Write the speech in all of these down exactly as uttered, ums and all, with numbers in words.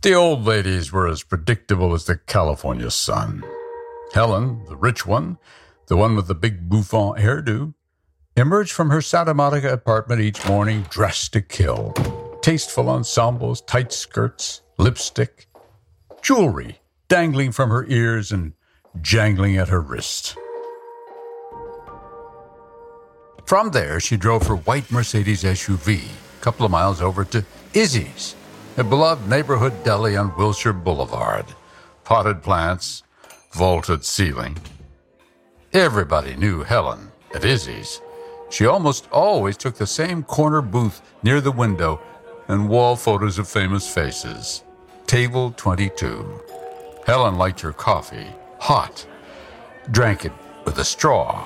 The old ladies were as predictable as the California sun. Helen, the rich one, the one with the big bouffant hairdo, emerged from her Santa Monica apartment each morning dressed to kill. Tasteful ensembles, tight skirts, lipstick, jewelry dangling from her ears and jangling at her wrists. From there, she drove her white Mercedes S U V a couple of miles over to Izzy's, a beloved neighborhood deli on Wilshire Boulevard. Potted plants, vaulted ceiling. Everybody knew Helen at Izzy's. She almost always took the same corner booth near the window and wall photos of famous faces. Table twenty-two. Helen liked her coffee hot, drank it with a straw.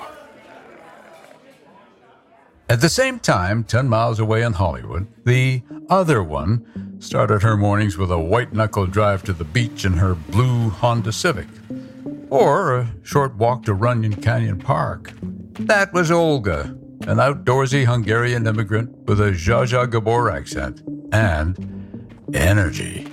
At the same time, ten miles away in Hollywood, the other one started her mornings with a white-knuckle drive to the beach in her blue Honda Civic, or a short walk to Runyon Canyon Park. That was Olga, an outdoorsy Hungarian immigrant with a Zsa Zsa Gabor accent and energy.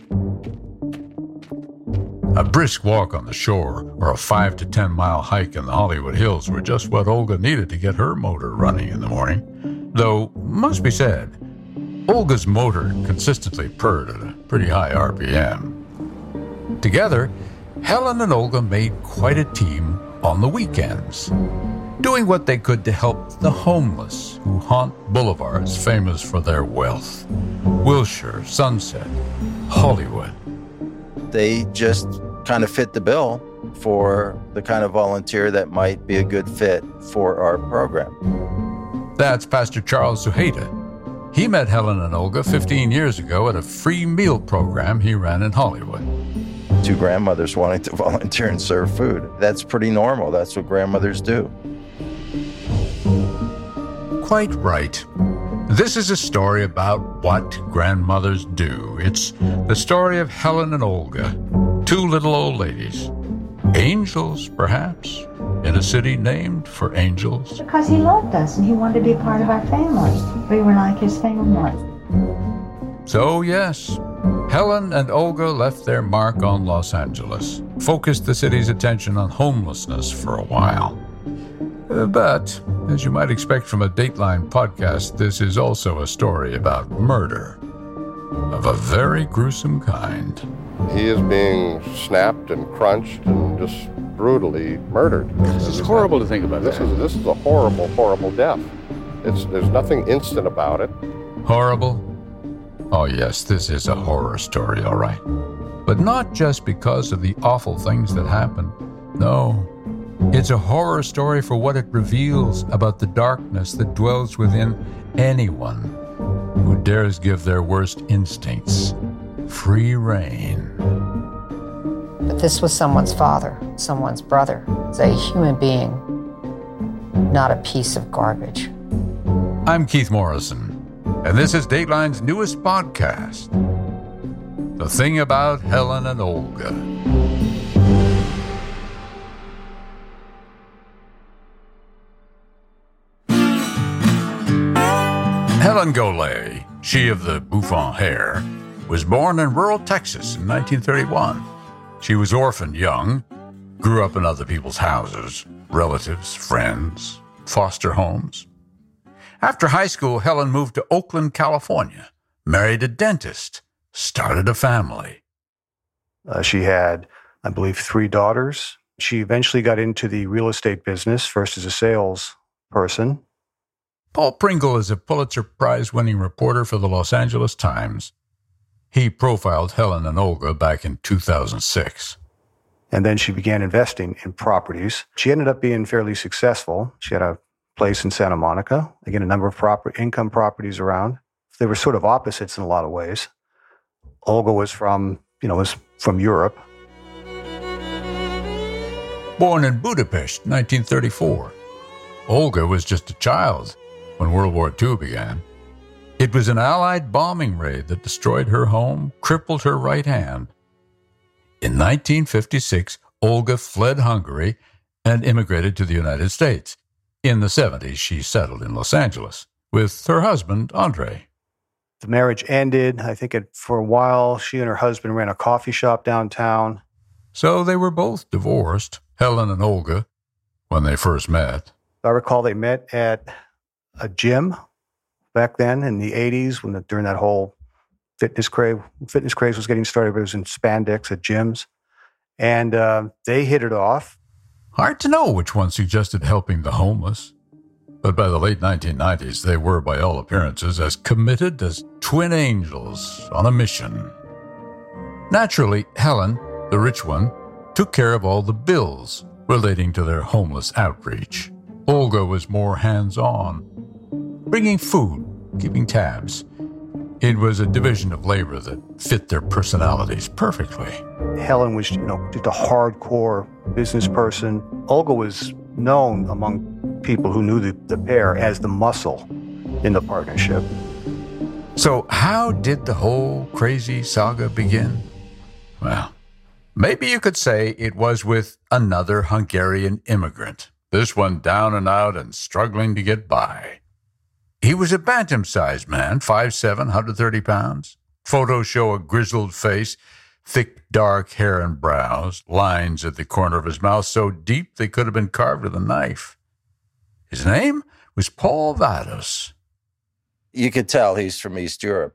A brisk walk on the shore or a five to ten mile hike in the Hollywood Hills were just what Olga needed to get her motor running in the morning. Though, must be said, Olga's motor consistently purred at a pretty high R P M. Together, Helen and Olga made quite a team on the weekends, doing what they could to help the homeless who haunt boulevards famous for their wealth. Wilshire, Sunset, Hollywood. They just kind of fit the bill for the kind of volunteer that might be a good fit for our program. That's Pastor Charles Zuhaita. He met Helen and Olga fifteen years ago at a free meal program he ran in Hollywood. Two grandmothers wanting to volunteer and serve food. That's pretty normal. That's what grandmothers do. Quite right. This is a story about what grandmothers do. It's the story of Helen and Olga, two little old ladies. Angels, perhaps, in a city named for angels. Because he loved us and he wanted to be a part of our family. We were like his family. So, yes, Helen and Olga left their mark on Los Angeles, focused the city's attention on homelessness for a while. Uh, but, as you might expect from a Dateline podcast, this is also a story about murder of a very gruesome kind. He is being snapped and crunched and just brutally murdered. This is horrible to think about. This that. is this is a horrible, horrible death. It's there's nothing instant about it. Horrible? Oh yes, this is a horror story, all right. But not just because of the awful things that happened. No. It's a horror story for what it reveals about the darkness that dwells within anyone who dares give their worst instincts free rein. But this was someone's father, someone's brother. It's a human being, not a piece of garbage. I'm Keith Morrison, and this is Dateline's newest podcast, The Thing About Helen and Olga. Helen Golay, she of the bouffant hair, was born in rural Texas in nineteen thirty-one. She was orphaned young, grew up in other people's houses, relatives, friends, foster homes. After high school, Helen moved to Oakland, California, married a dentist, started a family. Uh, she had, I believe, three daughters. She eventually got into the real estate business, first as a sales person. Paul Pringle is a Pulitzer Prize-winning reporter for the Los Angeles Times. He profiled Helen and Olga back in two thousand six. And then she began investing in properties. She ended up being fairly successful. She had a place in Santa Monica, again, a number of proper income properties around. They were sort of opposites in a lot of ways. Olga was from, you know, was from Europe. Born in Budapest, nineteen thirty-four. Olga was just a child when World War Two began. It was an Allied bombing raid that destroyed her home, crippled her right hand. In nineteen fifty-six, Olga fled Hungary and immigrated to the United States. In the seventies, she settled in Los Angeles with her husband, Andre. The marriage ended. I think it, for a while, she and her husband ran a coffee shop downtown. So they were both divorced, Helen and Olga, when they first met. I recall they met at a gym back then in the eighties, when the, during that whole fitness craze, fitness craze was getting started. It was in spandex at gyms. And uh, they hit it off. Hard to know which one suggested helping the homeless. But by the late nineteen nineties, they were, by all appearances, as committed as twin angels on a mission. Naturally, Helen, the rich one, took care of all the bills relating to their homeless outreach. Olga was more hands-on, bringing food, keeping tabs. It was a division of labor that fit their personalities perfectly. Helen was, you know, just a hardcore business person. Olga was known among people who knew the, the pair as the muscle in the partnership. So how did the whole crazy saga begin? Well, maybe you could say it was with another Hungarian immigrant, this one down and out and struggling to get by. He was a bantam-sized man, five foot seven, one hundred thirty pounds. Photos show a grizzled face, thick dark hair and brows, lines at the corner of his mouth so deep they could have been carved with a knife. His name was Paul Vados. You could tell he's from East Europe.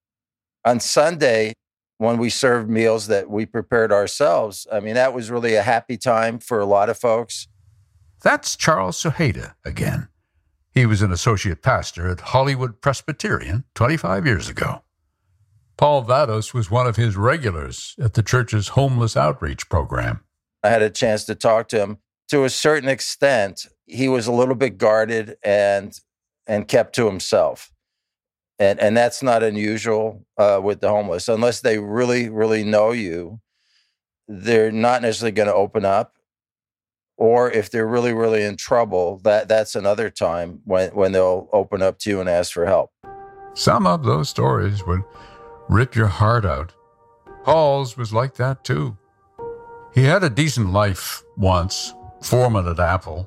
On Sunday, when we served meals that we prepared ourselves, I mean, that was really a happy time for a lot of folks. That's Charles Suheda again. He was an associate pastor at Hollywood Presbyterian twenty-five years ago. Paul Vados was one of his regulars at the church's homeless outreach program. I had a chance to talk to him. To a certain extent, he was a little bit guarded and and kept to himself. And and that's not unusual uh, with the homeless. Unless they really, really know you, they're not necessarily going to open up. Or if they're really, really in trouble, that, that's another time when, when they'll open up to you and ask for help. Some of those stories would rip your heart out. Paul's was like that, too. He had a decent life once, foreman at Apple.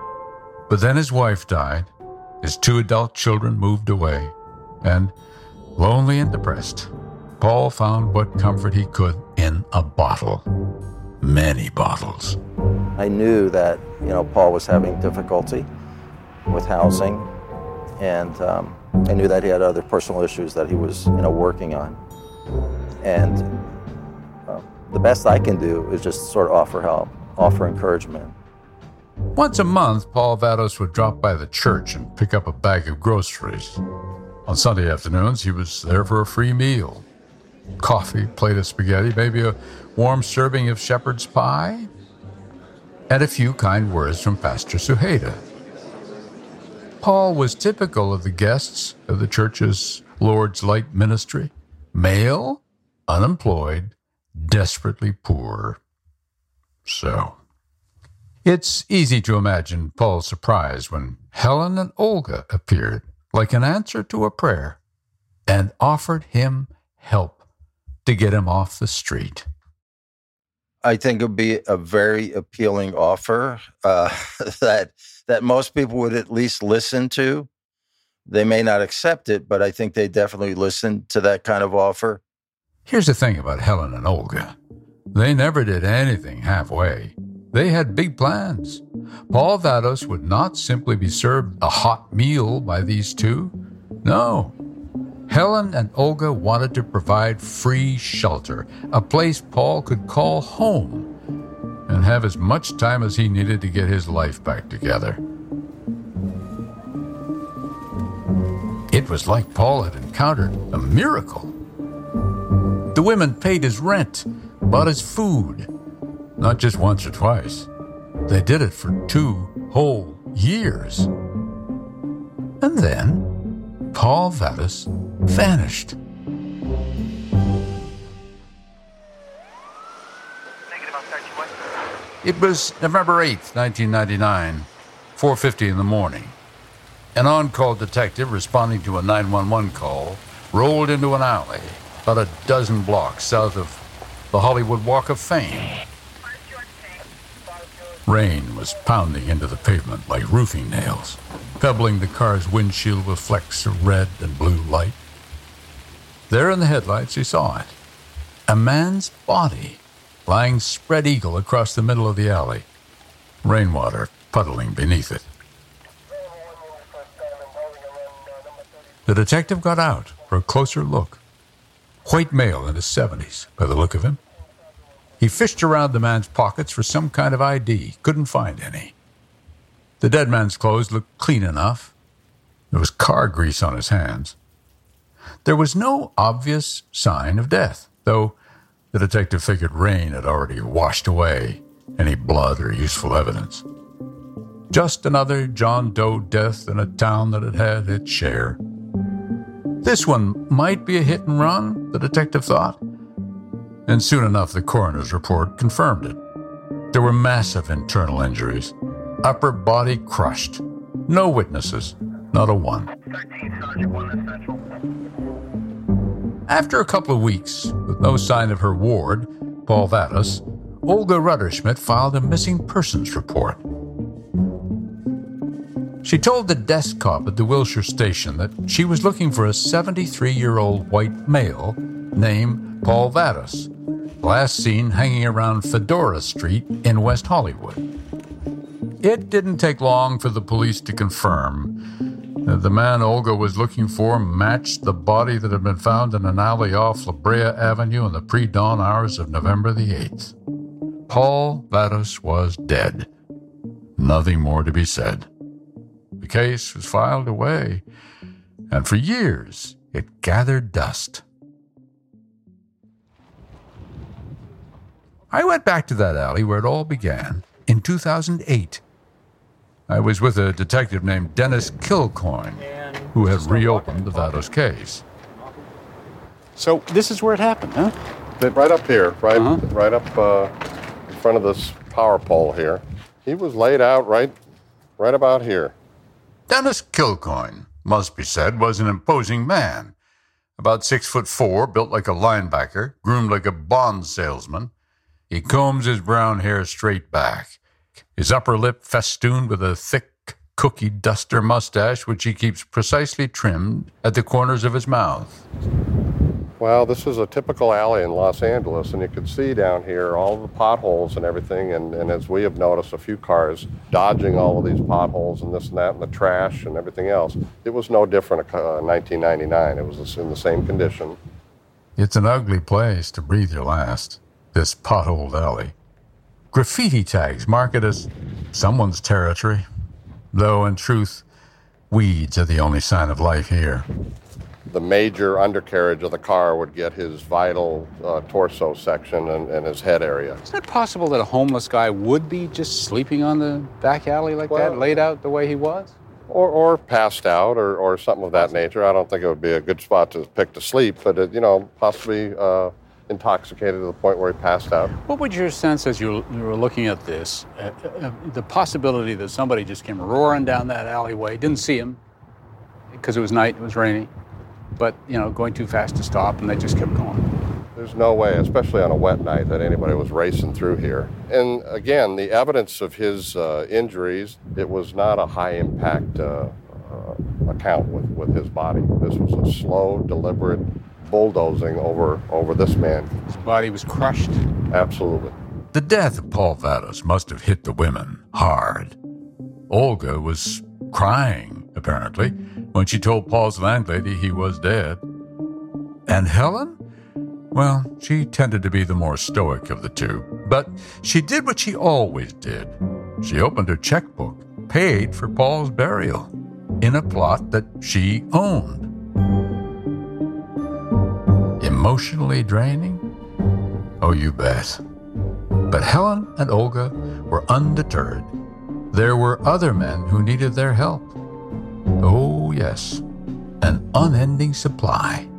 But then his wife died, his two adult children moved away, and, lonely and depressed, Paul found what comfort he could in a bottle. Many bottles. I knew that, you know, Paul was having difficulty with housing, and um, I knew that he had other personal issues that he was, you know, working on. And uh, the best I can do is just sort of offer help, offer encouragement. Once a month, Paul Vados would drop by the church and pick up a bag of groceries. On Sunday afternoons, he was there for a free meal. Coffee, plate of spaghetti, maybe a warm serving of shepherd's pie, and a few kind words from Pastor Suheda. Paul was typical of the guests of the church's Lord's Light ministry. Male, unemployed, desperately poor. So, it's easy to imagine Paul's surprise when Helen and Olga appeared, like an answer to a prayer, and offered him help to get him off the street. I think it would be a very appealing offer uh, that that most people would at least listen to. They may not accept it, but I think they definitely listen to that kind of offer. Here's the thing about Helen and Olga. They never did anything halfway. They had big plans. Paul Vados would not simply be served a hot meal by these two. No. Helen and Olga wanted to provide free shelter, a place Paul could call home, and have as much time as he needed to get his life back together. It was like Paul had encountered a miracle. The women paid his rent, bought his food, not just once or twice. They did it for two whole years. And then Paul Vados vanished. It was November eighth, nineteen ninety-nine, four fifty in the morning. An on-call detective responding to a nine one one call rolled into an alley about a dozen blocks south of the Hollywood Walk of Fame. Rain was pounding into the pavement like roofing nails, pebbling the car's windshield with flecks of red and blue light. There in the headlights, he saw it. A man's body lying spread eagle across the middle of the alley, rainwater puddling beneath it. The detective got out for a closer look. White male in his seventies, by the look of him. He fished around the man's pockets for some kind of I D, couldn't find any. The dead man's clothes looked clean enough. There was car grease on his hands. There was no obvious sign of death, though the detective figured rain had already washed away any blood or useful evidence. Just another John Doe death in a town that had had its share. This one might be a hit and run, the detective thought. And soon enough, the coroner's report confirmed it. There were massive internal injuries, upper body crushed. No witnesses, not a one. After a couple of weeks, with no sign of her ward, Paul Vados, Olga Rudderschmidt filed a missing persons report. She told the desk cop at the Wilshire station that she was looking for a seventy-three-year-old white male named Paul Vados, last seen hanging around Fedora Street in West Hollywood. It didn't take long for the police to confirm that the man Olga was looking for matched the body that had been found in an alley off La Brea Avenue in the pre-dawn hours of November the eighth. Paul Vados was dead. Nothing more to be said. The case was filed away, and for years it gathered dust. I went back to that alley where it all began in two thousand eight. I was with a detective named Dennis Kilcoyne, who had reopened the Vados case. So this is where it happened, huh? But right up here, right, uh-huh. right up uh, in front of this power pole here. He was laid out right, right about here. Dennis Kilcoyne, must be said, was an imposing man. About six foot four, built like a linebacker, groomed like a bond salesman. He combs his brown hair straight back, his upper lip festooned with a thick cookie duster mustache, which he keeps precisely trimmed at the corners of his mouth. Well, this is a typical alley in Los Angeles, and you can see down here all the potholes and everything, and, and as we have noticed, a few cars dodging all of these potholes and this and that, and the trash and everything else. It was no different in uh, nineteen ninety-nine. It was in the same condition. It's an ugly place to breathe your last, this potholed alley. Graffiti tags mark it as someone's territory, though in truth, weeds are the only sign of life here. The major undercarriage of the car would get his vital uh, torso section and, and his head area. Is it possible that a homeless guy would be just sleeping on the back alley like Well, that, laid out the way he was? Or, or passed out, or, or something of that nature. I don't think it would be a good spot to pick to sleep, but, it, you know, possibly uh, intoxicated to the point where he passed out. What would your sense as you, you were looking at this, uh, uh, the possibility that somebody just came roaring down that alleyway, didn't see him because it was night, it was rainy, but, you know, going too fast to stop, and they just kept going? There's no way, especially on a wet night, that anybody was racing through here. And again, the evidence of his uh, injuries, it was not a high-impact uh, uh, account with, with his body. This was a slow, deliberate bulldozing over, over this man. His body was crushed? Absolutely. The death of Paul Vados must have hit the women hard. Olga was crying, apparently, when she told Paul's landlady he was dead. And Helen? Well, she tended to be the more stoic of the two. But she did what she always did. She opened her checkbook, paid for Paul's burial, in a plot that she owned. Emotionally draining? Oh, you bet. But Helen and Olga were undeterred. There were other men who needed their help. Oh, yes, an unending supply.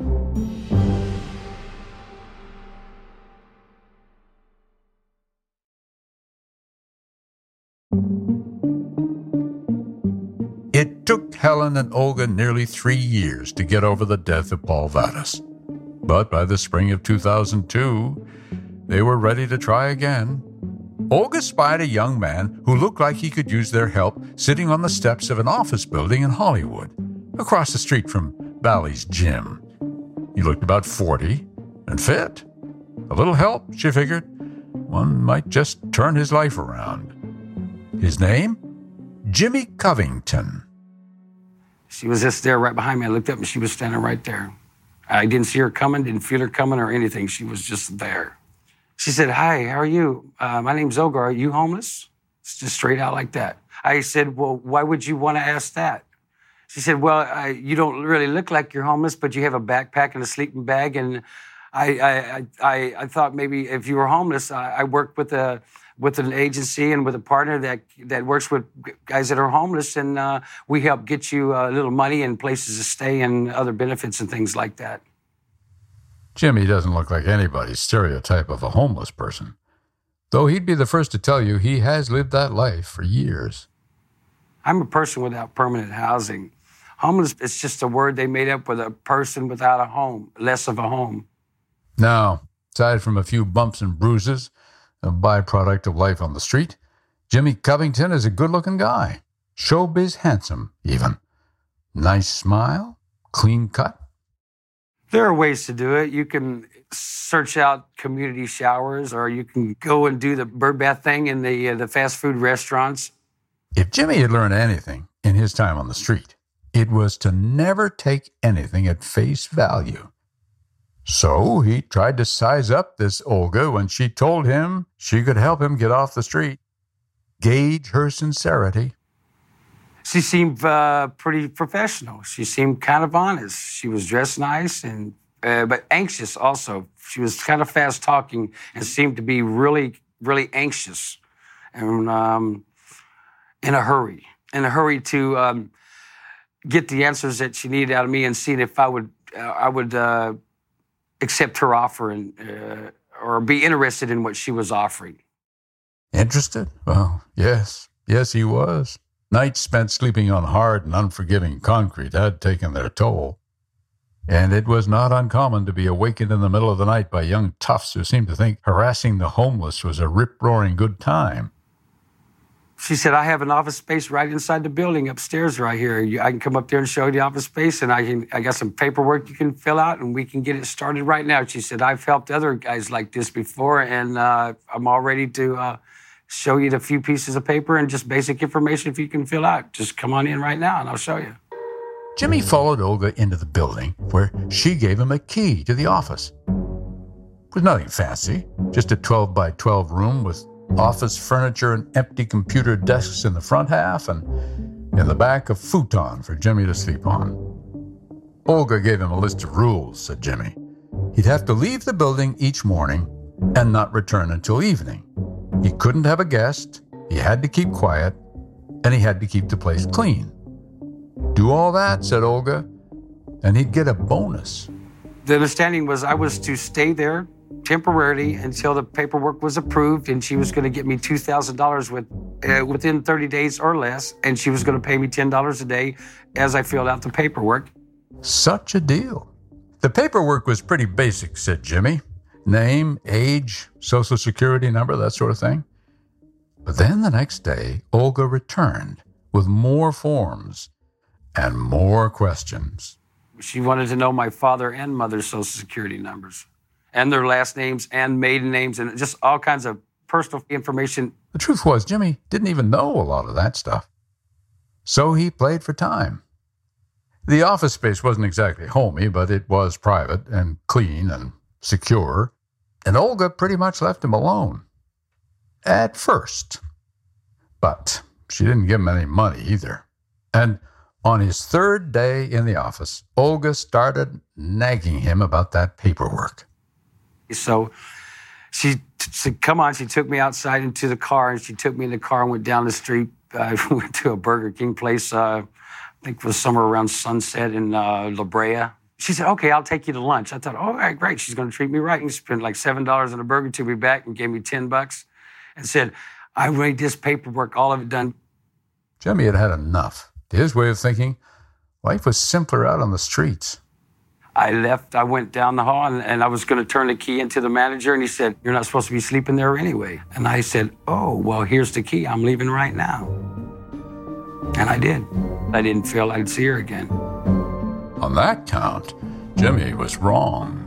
It took Helen and Olga nearly three years to get over the death of Paul Vados. But by the spring of two thousand two, they were ready to try again. Olga spied a young man who looked like he could use their help sitting on the steps of an office building in Hollywood, across the street from Bally's gym. He looked about forty and fit. A little help, she figured. One might just turn his life around. His name? Jimmy Covington. She was just there right behind me. I looked up and she was standing right there. I didn't see her coming, didn't feel her coming or anything. She was just there. She said, "Hi, how are you? Uh, my name's Olga. Are you homeless?" It's just straight out like that. I said, "Well, why would you want to ask that?" She said, "Well, I, you don't really look like you're homeless, but you have a backpack and a sleeping bag. And I, I, I, I thought maybe if you were homeless, I, I worked with a with an agency and with a partner that that works with guys that are homeless, and uh, we help get you a little money and places to stay and other benefits and things like that." Jimmy doesn't look like anybody's stereotype of a homeless person, though he'd be the first to tell you he has lived that life for years. I'm a person without permanent housing. Homeless is just a word they made up with a person without a home, less of a home. Now, aside from a few bumps and bruises, a byproduct of life on the street, Jimmy Covington is a good-looking guy. Showbiz handsome, even. Nice smile, clean cut. There are ways to do it. You can search out community showers, or you can go and do the bird bath thing in the uh, the fast food restaurants. If Jimmy had learned anything in his time on the street, it was to never take anything at face value. So he tried to size up this Olga when she told him she could help him get off the street. Gauge her sincerity. She seemed uh, pretty professional. She seemed kind of honest. She was dressed nice, and uh, but anxious also. She was kind of fast talking and seemed to be really, really anxious and um, in a hurry, in a hurry to um, get the answers that she needed out of me and seeing if I would, uh, I would uh, accept her offer and uh, or be interested in what she was offering. Interested? Well, yes, yes, he was. Nights spent sleeping on hard and unforgiving concrete had taken their toll. And it was not uncommon to be awakened in the middle of the night by young toughs who seemed to think harassing the homeless was a rip-roaring good time. She said, "I have an office space right inside the building upstairs right here. You, I can come up there and show you the office space, and I can. I got some paperwork you can fill out, and we can get it started right now." She said, "I've helped other guys like this before, and uh, I'm all ready to uh, show you the few pieces of paper and just basic information if you can fill out. Just come on in right now, and I'll show you." Jimmy followed Olga into the building, where she gave him a key to the office. It was nothing fancy, just a twelve by twelve room with office furniture and empty computer desks in the front half, and in the back a futon for Jimmy to sleep on. Olga gave him a list of rules, said Jimmy. He'd have to leave the building each morning and not return until evening. He couldn't have a guest, he had to keep quiet, and he had to keep the place clean. Do all that, said Olga, and he'd get a bonus. The understanding was I was to stay there temporarily until the paperwork was approved, and she was going to get me two thousand dollars with, uh, within thirty days or less, and she was going to pay me ten dollars a day as I filled out the paperwork. Such a deal. The paperwork was pretty basic, said Jimmy. Name, age, social security number, that sort of thing. But then the next day, Olga returned with more forms and more questions. She wanted to know my father and mother's social security numbers and their last names and maiden names and just all kinds of personal information. The truth was, Jimmy didn't even know a lot of that stuff. So he played for time. The office space wasn't exactly homey, but it was private and clean and secure. And Olga pretty much left him alone. At first. But she didn't give him any money either. And on his third day in the office, Olga started nagging him about that paperwork. So she said, "Come on." She took me outside into the car, and she took me in the car and went down the street. I uh, went to a Burger King place, uh, I think it was somewhere around Sunset in uh, La Brea. She said, "Okay, I'll take you to lunch." I thought, "Oh, all right, great. She's going to treat me right." And spent like seven dollars on a burger, took me back and gave me ten bucks and said, "I made this paperwork, all of it done." Jimmy had had enough. To his way of thinking, life was simpler out on the streets. I left, I went down the hall, and, and I was going to turn the key into the manager, and he said, "You're not supposed to be sleeping there anyway." And I said, "Oh, well, here's the key. I'm leaving right now." And I did. I didn't feel I'd see her again. On that count, Jimmy was wrong.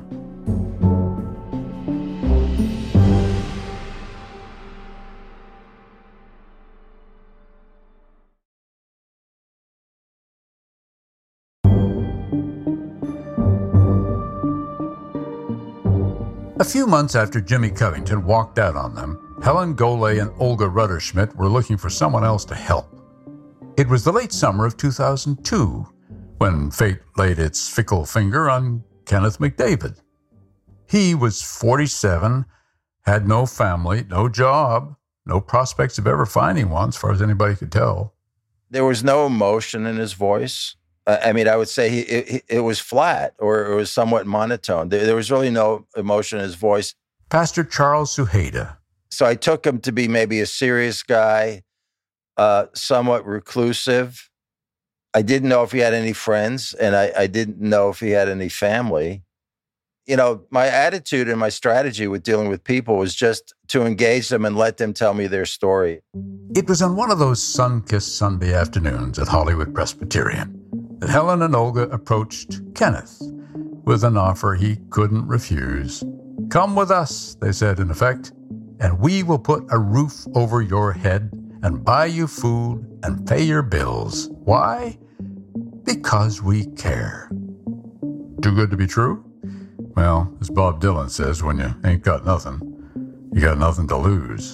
A few months after Jimmy Covington walked out on them, Helen Golay and Olga Rutterschmidt were looking for someone else to help. It was the late summer of two thousand two when fate laid its fickle finger on Kenneth McDavid. He was forty-seven, had no family, no job, no prospects of ever finding one as far as anybody could tell. There was no emotion in his voice. I mean, I would say he, it, it was flat or it was somewhat monotone. There, there was really no emotion in his voice. Pastor Charles Suheda. So I took him to be maybe a serious guy, uh, somewhat reclusive. I didn't know if he had any friends, and I, I didn't know if he had any family. You know, my attitude and my strategy with dealing with people was just to engage them and let them tell me their story. It was on one of those sun-kissed Sunday afternoons at Hollywood Presbyterian that Helen and Olga approached Kenneth with an offer he couldn't refuse. Come with us, they said in effect, and we will put a roof over your head and buy you food and pay your bills. Why? Because we care. Too good to be true? Well, as Bob Dylan says, when you ain't got nothing, you got nothing to lose.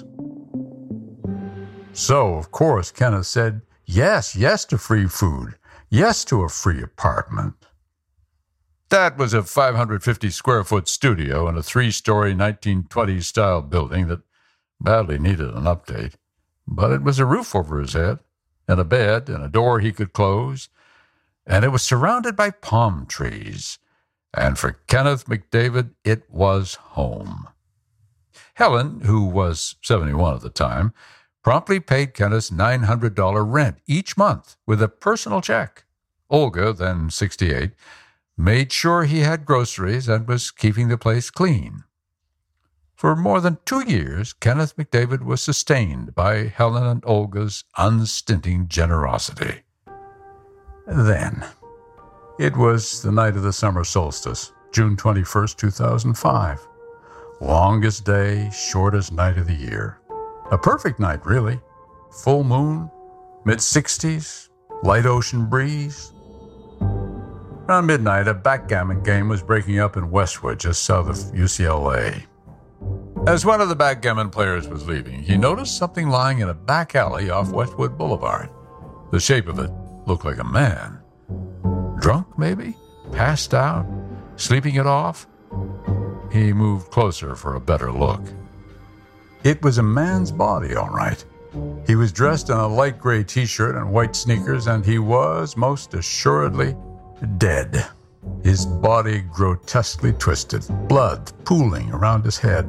So, of course, Kenneth said yes, yes to free food, yes to a free apartment. That was a five hundred fifty square foot studio in a three-story nineteen twenties style building that badly needed an update. But it was a roof over his head, and a bed, and a door he could close, and it was surrounded by palm trees. And for Kenneth McDavid, it was home. Helen, who was seventy-one at the time, promptly paid Kenneth's nine hundred dollars rent each month with a personal check. Olga, then sixty-eight, made sure he had groceries and was keeping the place clean. For more than two years, Kenneth McDavid was sustained by Helen and Olga's unstinting generosity. Then, it was the night of the summer solstice, June twenty-first, two thousand five. Longest day, shortest night of the year. A perfect night, really. Full moon, mid-sixties, light ocean breeze. Around midnight, a backgammon game was breaking up in Westwood, just south of U C L A. As one of the backgammon players was leaving, he noticed something lying in a back alley off Westwood Boulevard. The shape of it looked like a man. Drunk, maybe? Passed out? Sleeping it off? He moved closer for a better look. It was a man's body, all right. He was dressed in a light gray t-shirt and white sneakers, and he was, most assuredly, dead. His body grotesquely twisted, blood pooling around his head.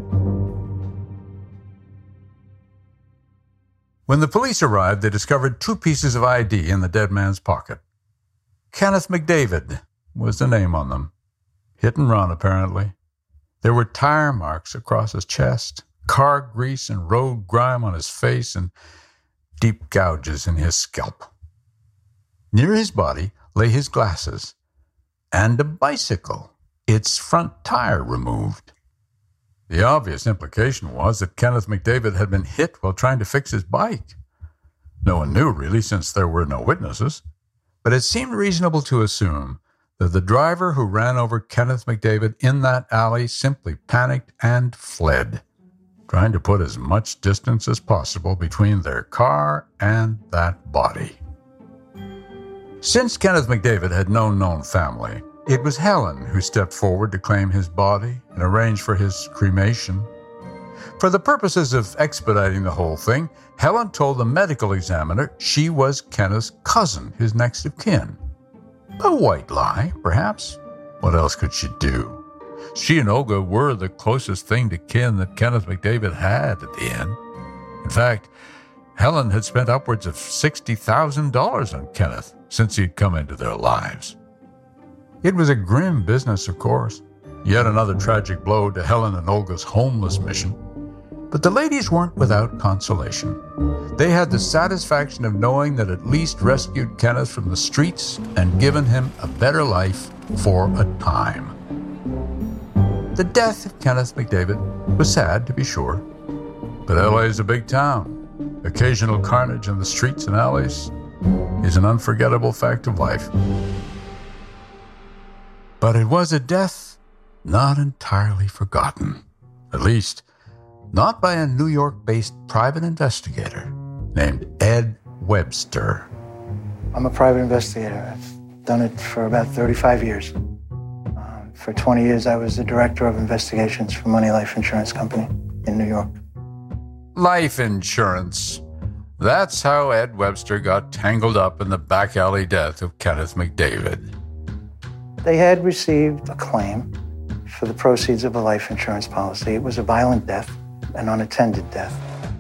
When the police arrived, they discovered two pieces of I D in the dead man's pocket. Kenneth McDavid was the name on them. Hit and run, apparently. There were tire marks across his chest, car grease and road grime on his face, and deep gouges in his scalp. Near his body lay his glasses and a bicycle, its front tire removed. The obvious implication was that Kenneth McDavid had been hit while trying to fix his bike. No one knew, really, since there were no witnesses. But it seemed reasonable to assume that the driver who ran over Kenneth McDavid in that alley simply panicked and fled, trying to put as much distance as possible between their car and that body. Since Kenneth McDavid had no known family, it was Helen who stepped forward to claim his body and arrange for his cremation. For the purposes of expediting the whole thing, Helen told the medical examiner she was Kenneth's cousin, his next of kin. A white lie, perhaps. What else could she do? She and Olga were the closest thing to kin that Kenneth McDavid had at the end. In fact, Helen had spent upwards of sixty thousand dollars on Kenneth since he'd come into their lives. It was a grim business, of course. Yet another tragic blow to Helen and Olga's homeless mission. But the ladies weren't without consolation. They had the satisfaction of knowing that at least rescued Kenneth from the streets and given him a better life for a time. The death of Kenneth McDavid was sad, to be sure, but L A is a big town. Occasional carnage in the streets and alleys is an unforgettable fact of life. But it was a death not entirely forgotten, at least not by a New York-based private investigator named Ed Webster. I'm a private investigator. I've done it for about thirty-five years. Um, for twenty years, I was the director of investigations for Money Life Insurance Company in New York. Life insurance. That's how Ed Webster got tangled up in the back alley death of Kenneth McDavid. They had received a claim for the proceeds of a life insurance policy. It was a violent death, an unattended death.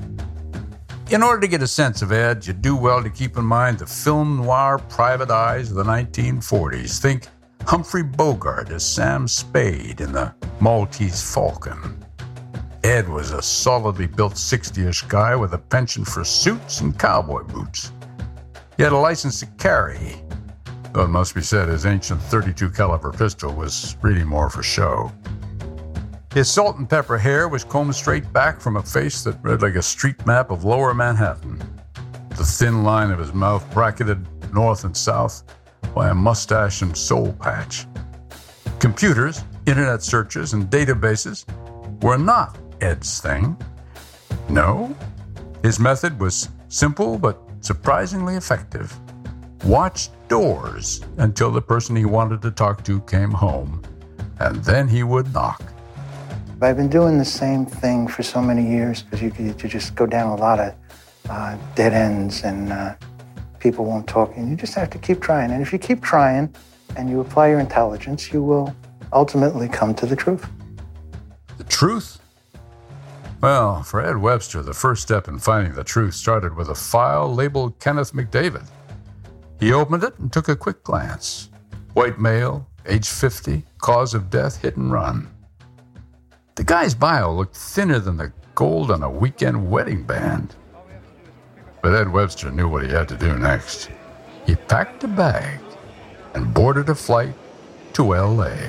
In order to get a sense of Ed, you do well to keep in mind the film noir private eyes of the nineteen forties. Think Humphrey Bogart as Sam Spade in The Maltese Falcon. Ed was a solidly built sixty-ish guy with a penchant for suits and cowboy boots. He had a license to carry, though it must be said his ancient thirty-two caliber pistol was really more for show. His salt and pepper hair was combed straight back from a face that read like a street map of lower Manhattan. The thin line of his mouth bracketed north and south by a mustache and soul patch. Computers, internet searches, and databases were not Ed's thing. No, his method was simple but surprisingly effective. Watch doors until the person he wanted to talk to came home, and then he would knock. I've been doing the same thing for so many years because you, you just go down a lot of uh, dead ends and uh, people won't talk, and you just have to keep trying. And if you keep trying and you apply your intelligence, you will ultimately come to the truth. The truth? Well, for Ed Webster, the first step in finding the truth started with a file labeled Kenneth McDavid. He opened it and took a quick glance. White male, age fifty, cause of death, hit and run. The guy's bio looked thinner than the gold on a weekend wedding band. But Ed Webster knew what he had to do next. He packed a bag and boarded a flight to L A.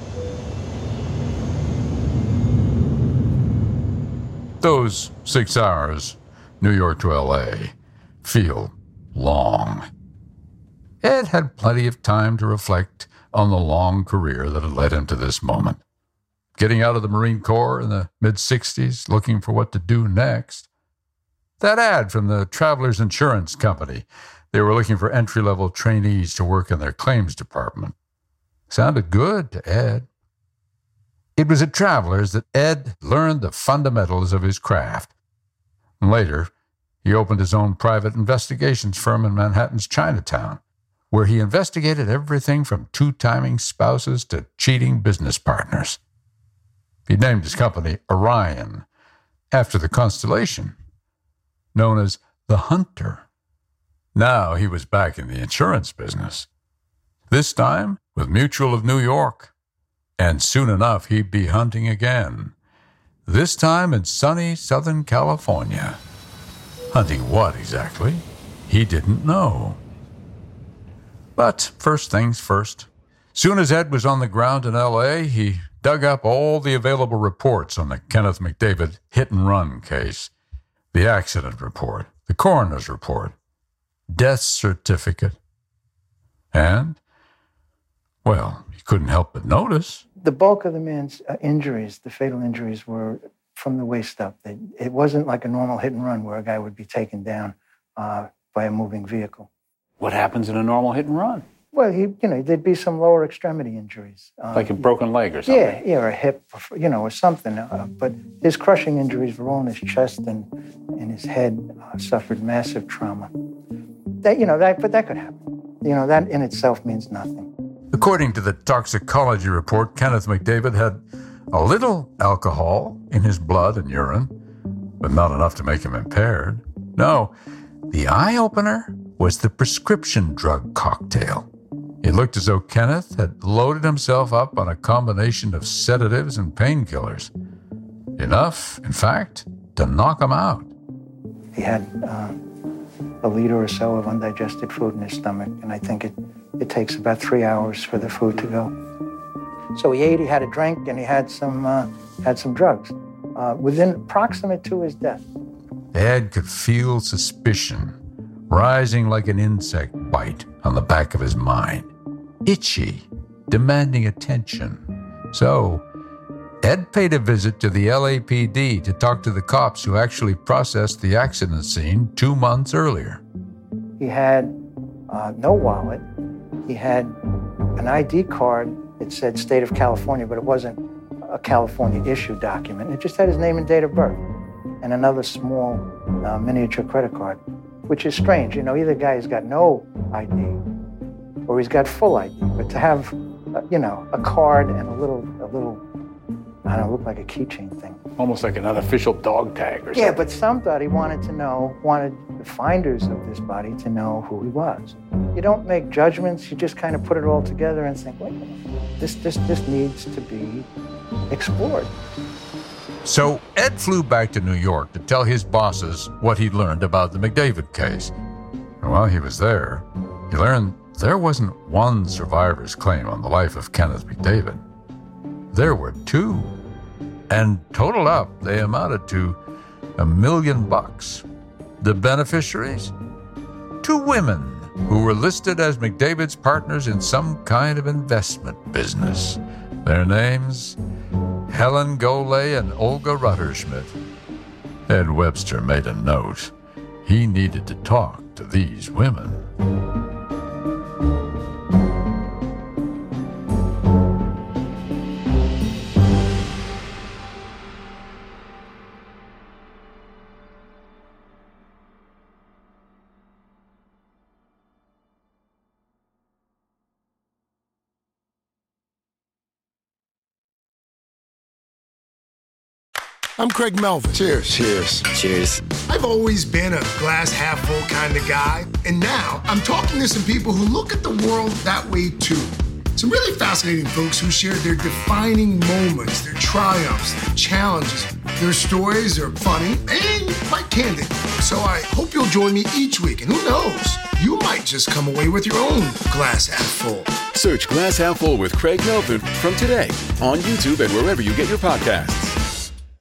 Those six hours, New York to L A, feel long. Ed had plenty of time to reflect on the long career that had led him to this moment. Getting out of the Marine Corps in the mid-sixties, looking for what to do next. That ad from the Travelers Insurance Company. They were looking for entry-level trainees to work in their claims department. Sounded good to Ed. It was at Travelers that Ed learned the fundamentals of his craft. And later, he opened his own private investigations firm in Manhattan's Chinatown, where he investigated everything from two-timing spouses to cheating business partners. He named his company Orion, after the constellation, known as the Hunter. Now he was back in the insurance business, this time with Mutual of New York. And soon enough, he'd be hunting again, this time in sunny Southern California. Hunting what exactly? He didn't know. But first things first. Soon as Ed was on the ground in L A, he dug up all the available reports on the Kenneth McDavid hit-and-run case. The accident report, the coroner's report, death certificate. And, well, he couldn't help but notice. The bulk of the man's uh, injuries, the fatal injuries, were from the waist up. They, it wasn't like a normal hit and run where a guy would be taken down uh, by a moving vehicle. What happens in a normal hit and run? Well, he, you know, there'd be some lower extremity injuries. Um, Like a broken leg or something? Yeah, yeah, or a hip, or, you know, or something. Uh, but his crushing injuries were all in his chest and in his head. Uh, suffered massive trauma. That, you know, that, but that could happen. You know, that in itself means nothing. According to the toxicology report, Kenneth McDavid had a little alcohol in his blood and urine, but not enough to make him impaired. No, the eye-opener was the prescription drug cocktail. It looked as though Kenneth had loaded himself up on a combination of sedatives and painkillers. Enough, in fact, to knock him out. He had uh, a liter or so of undigested food in his stomach, and I think it, it takes about three hours for the food to go. So he ate, he had a drink, and he had some, uh, had some drugs uh, within proximate to his death. Ed could feel suspicion rising like an insect bite on the back of his mind. Itchy, demanding attention. So, Ed paid a visit to the L A P D to talk to the cops who actually processed the accident scene two months earlier. He had uh, no wallet. He had an I D card. It said State of California, but it wasn't a California-issued document. It just had his name and date of birth, and another small uh, miniature credit card, which is strange. You know, either guy's got no I D or he's got full I D. But to have, uh, you know, a card and a little, a little, I don't know, look like a keychain thing. Almost like an unofficial dog tag or something. Yeah, but somebody wanted to know, wanted the finders of this body to know who he was. You don't make judgments. You just kind of put it all together and think, wait a minute, this, this, this needs to be explored. So Ed flew back to New York to tell his bosses what he'd learned about the McDavid case. And while he was there, he learned there wasn't one survivor's claim on the life of Kenneth McDavid. There were two. And totaled up, they amounted to a million bucks. The beneficiaries? Two women who were listed as McDavid's partners in some kind of investment business. Their names? Helen Golay and Olga Rutterschmidt. Ed Webster made a note. He needed to talk to these women. I'm Craig Melvin. Cheers. Cheers. Cheers. I've always been a glass half full kind of guy, and now I'm talking to some people who look at the world that way too. Some really fascinating folks who share their defining moments, their triumphs, their challenges. Their stories are funny and quite candid. So I hope you'll join me each week, and who knows, you might just come away with your own glass half full. Search Glass Half Full with Craig Melvin from today on YouTube and wherever you get your podcasts.